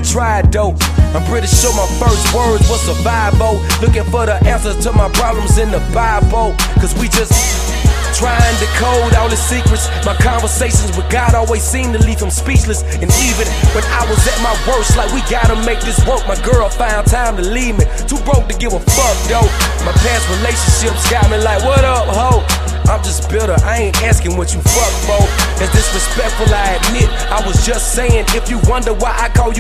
really tried though. I'm pretty sure my first words was survival. Looking for the answers to my problems in the Bible. Cause we just trying to code all the secrets. My conversations with God always seem to leave him speechless. And even when I was at my worst, like we gotta make this work, my girl found time to leave me. Too broke to give a fuck though. My past relationships got me like, what up, ho? I'm just bitter, I ain't asking what you fuck for. That's disrespectful, I admit. I was just saying, if you wonder why I call you